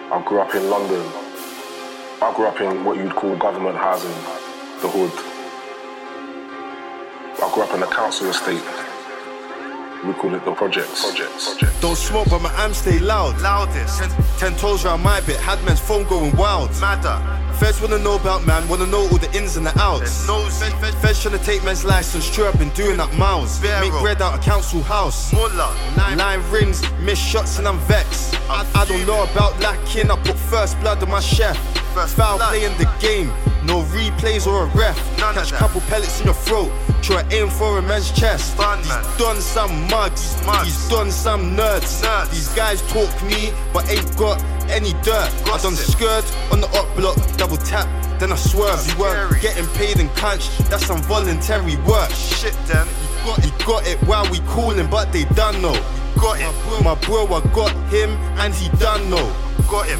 I grew up in London. I grew up in what you'd call government housing, the hood. I grew up in a council estate. We call it the projects. Don't smoke, but my amp stay loud. Loudest. Ten toes round my bit, had man's phone going wild. Madder. Feds wanna know about man, wanna know all the ins and the outs. Feds tryna take man's license, true, I've been doing that miles. Make bread out of council house. Mullah. Line rings, miss shots and I'm vexed. I don't know about lacking, I put first blood on my chef. Foul play in the game, no replays or a ref. Catch couple pellets in your throat, try aim for a man's chest. He's done some mugs, he's done some nerds. These guys talk me, but ain't got any dirt. I done skirt on the up block, double tap, then I swerve. You weren't getting paid in cunch, that's some voluntary work. Shit then. He got it while we coolin', but they done know. Got it. My bro, I got him and he done know. Got it.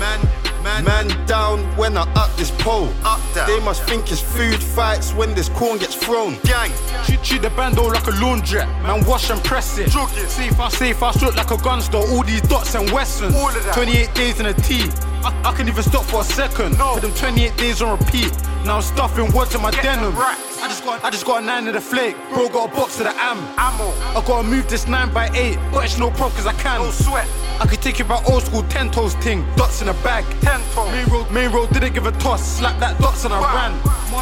Man down when I up this pole. Up down. They must think it's food fights when this corn gets thrown. Gang. Treat the bando like a laundrette. Man, wash and press it. Jogging. Safe I look like a gun store. All these dots and Westons. All of that. 28 days in a T. I can even stop for a second. No. For them 28 days on repeat. Now I'm stuffing words in my denim. racks. I just got a 9 of the flake. Bro got a box of the Ammo. I gotta move this 9x8, but it's no problem cause I can. No sweat. I could take it back old school 10 toes ting. Dots in a bag. 10 toes. Main road didn't give a toss. Slap that dots and I ran.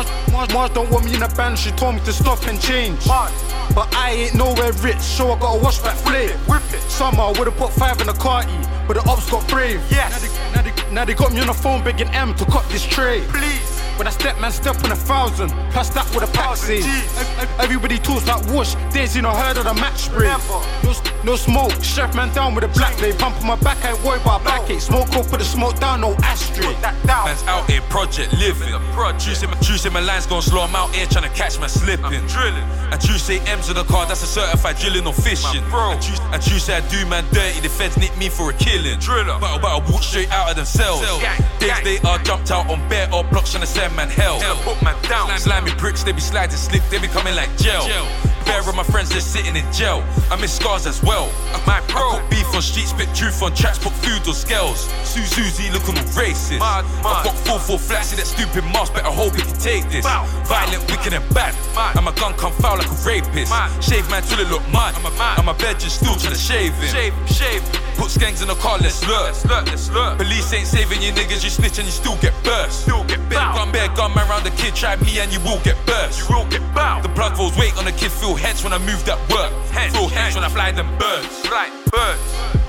Mars don't want me in a band. She told me to stop and change. But I ain't nowhere rich, so I gotta wash that flake. Whip it. Summer I would've put 5 in the carty, but the ops got brave. Yes. Now they got me on the phone begging M to cut this tray. Please. When I step on 1,000, plus that with a pack say. Everybody talks like whoosh, they ain't seen or heard of the match spray. No smoke, chef man down with a black blade. Pump on my back, I ain't worried about a backache. Smoke up, put the smoke down, no ashtray. Put that down. Man's out here project living. Juicing my lines gon' slow him out here trying to catch man slipping. Drilling. And you say M's in the car, that's a certified drilling or fishing. Bro. And you say I do man dirty, the feds nick me for a killing. Driller. But I walk straight out of themselves. Days they are jumped out on bare or blocks trying to send man hell. Put man down. Slimy bricks, they be sliding slip, they be coming like gel. Bare of my friends, they're sitting in jail. I miss scars as well. I cook beef on streets, spit truth on tracks, put food on scales. Susie looking all racist. I've got 4-4 flats, see that stupid mask, better hope he can take this. Violent, wicked and bad. And my gun come foul like a rapist. Shave man till it look mad. And my bed just still trying to shave him. Shave. Put skanks in the car, let's lurk. Police ain't saving you niggas, you snitch and you still get burst. Bare gun man round the kid, try me and you will get burst. You will get bound. The plug rolls weight on the kid, feel heads when I move that work. Feel heads when I fly them birds. Right, birds.